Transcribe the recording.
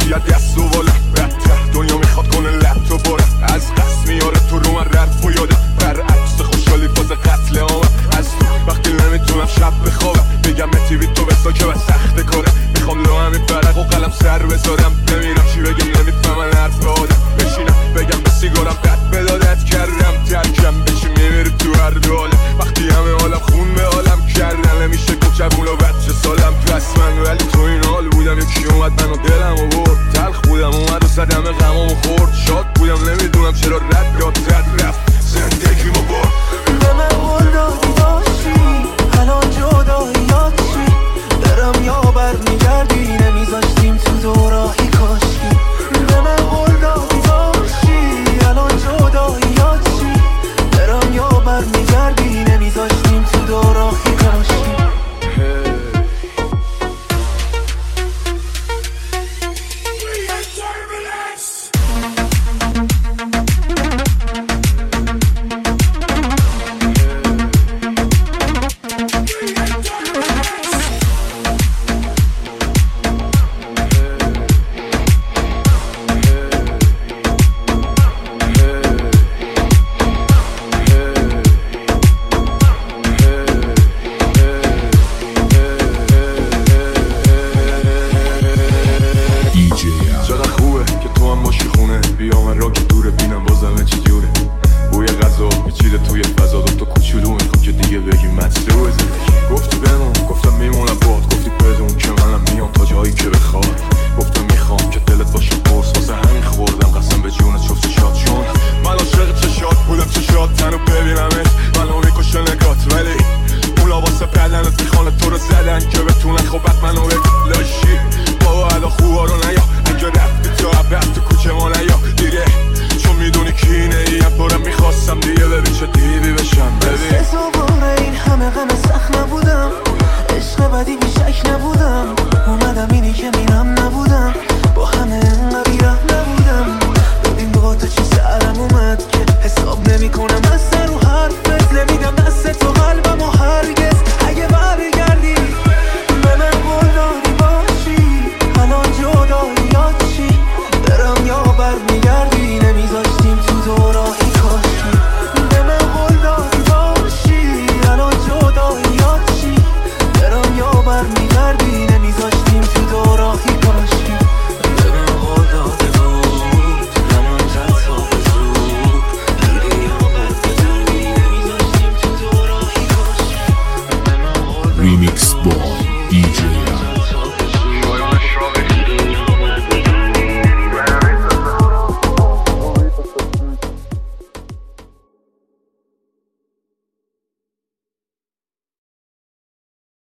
هرچی از دست و بالم بدتر دنیا میخواد کنه لب تو برم از قصد میاره تو رو من رد و یادم برعکس خوشحالی فاز قتل آمم از تو وقتی نمیتونم شب بخوابم بگم تیوی تو بسا که بس سخت کاره میخوام لو همین فرق و قلم سر بذارم بمیرم چی بگم نمیفهمن حرف آدم بشینم بگم به سیگارم قد بدادت کردم ترکم بشی میمیری تو هر حاله وقتی همه حالم خون به حالم کردن نمیشه که جوون و بچه سالم پس من ولی تو این حال بودم یکی اومد منو دلم و برد تلخ بودم اومد و صدمه غمام و خورد شاد بودم نمیدونم چرا رد داد رد رفت زندگیمو برد به من قول دادی باشی الان جداییات چی برم یا برمیگردی نمیذاشتیم تو دوراهی کاشکی به من قول دادی باشی الان جداییات چی برم یا برمیگردی نمیذاشتیم تو دوراهی کاشکی Remix